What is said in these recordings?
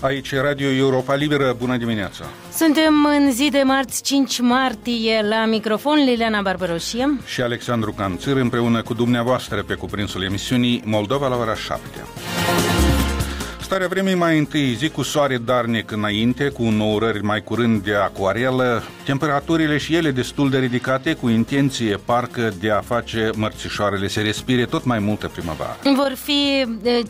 Aici Radio Europa Liberă, bună dimineața! Suntem în zi de marți 5 martie, la microfon Liliana Barbaroșie și Alexandru Canțir, împreună cu dumneavoastră pe cuprinsul emisiunii Moldova la ora 7. Starea vremii mai întâi, zi cu soare darnic înainte, cu înnourări mai curând de acoarelă, temperaturile și ele destul de ridicate, cu intenție parcă de a face mărțișoarele să respire tot mai multă primăvară. Vor fi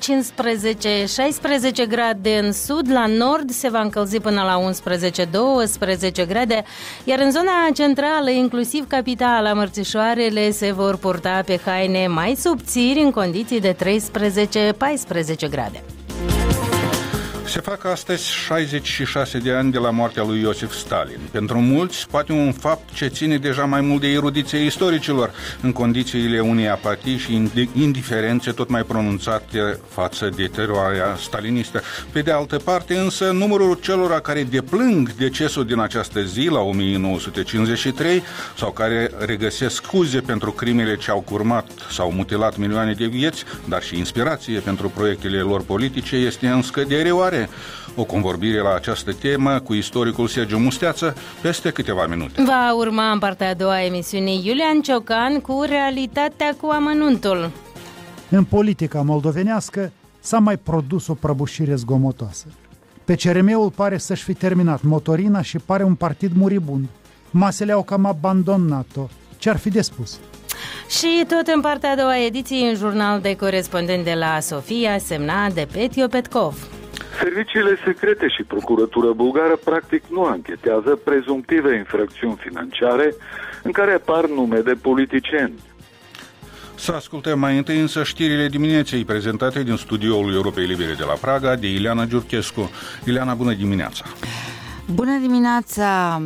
15-16 grade în sud, la nord se va încălzi până la 11-12 grade, iar în zona centrală, inclusiv capitala, mărțișoarele se vor purta pe haine mai subțiri în condiții de 13-14 grade. Se fac astăzi 66 de ani de la moartea lui Iosif Stalin. Pentru mulți, poate un fapt ce ține deja mai mult de erudiție istoricilor, în condițiile unei apatii și indiferențe tot mai pronunțate față de teroarea stalinistă. Pe de altă parte, însă, numărul celor care deplâng decesul din această zi, la 1953, sau care regăsesc scuze pentru crimele ce au curmat sau mutilat milioane de vieți, dar și inspirație pentru proiectele lor politice, este în scădere oare? O convorbire la această temă cu istoricul Sergiu Musteață peste câteva minute. Va urma în partea a doua a emisiunii Iulian Ciocan cu realitatea cu amănuntul. În politica moldovenească s-a mai produs o prăbușire zgomotoasă. PCRM-ul pare să-și fi terminat motorina și pare un partid muribund. Masele au cam abandonat-o. Ce-ar fi de spus? Și tot în partea a doua ediție, în jurnal de corespondent de la Sofia, semnat de Petio Petkov. Serviciile secrete și procuratura bulgară practic nu anchetează prezumtive infracțiuni financiare în care apar nume de politicieni. Să ascultăm mai întâi însă știrile dimineții prezentate din studioul Europei Libere de la Praga de Ileana Giurchescu. Ileana, bună dimineața! Bună dimineața!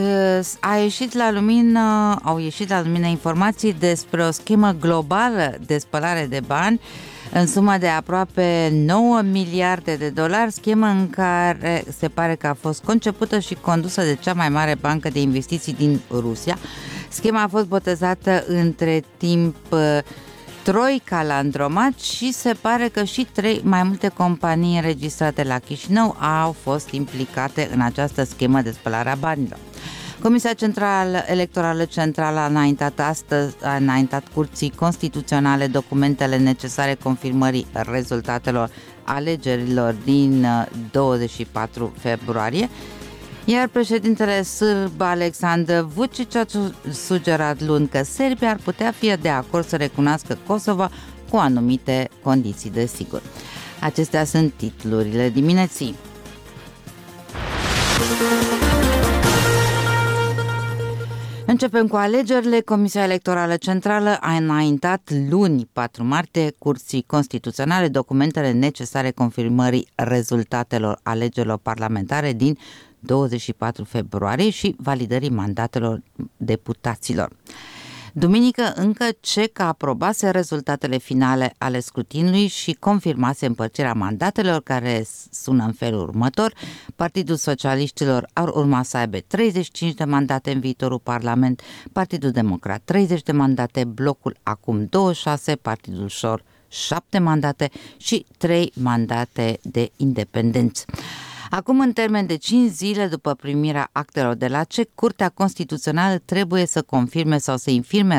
Au ieșit la lumină informații despre o schemă globală de spălare de bani în sumă de aproape 9 miliarde de dolari, schemă în care se pare că a fost concepută și condusă de cea mai mare bancă de investiții din Rusia. Schema a fost botezată între timp Troica Landromat și se pare că și mai multe companii înregistrate la Chișinău au fost implicate în această schemă de spălare a banilor. Comisia Electorală Centrală a înaintat Curții Constituționale documentele necesare confirmării rezultatelor alegerilor din 24 februarie, iar președintele sârb Aleksandar Vučić a sugerat luni că Serbia ar putea fi de acord să recunoască Kosovo cu anumite condiții de sigur. Acestea sunt titlurile dimineții. Începem cu alegerile. Comisia Electorală Centrală a înaintat luni 4 martie Curții Constituționale documentele necesare confirmării rezultatelor alegerilor parlamentare din 24 februarie și validării mandatelor deputaților. Duminică încă CEC aprobase rezultatele finale ale scrutinului și confirmase împărțirea mandatelor, care sună în felul următor. Partidul Socialiștilor ar urma să aibă 35 de mandate în viitorul Parlament, Partidul Democrat 30 de mandate, Blocul acum 26, Partidul Șor 7 mandate și 3 mandate de independenți. Acum, în termen de 5 zile după primirea actelor de la CEC, Curtea Constituțională trebuie să confirme sau să infirme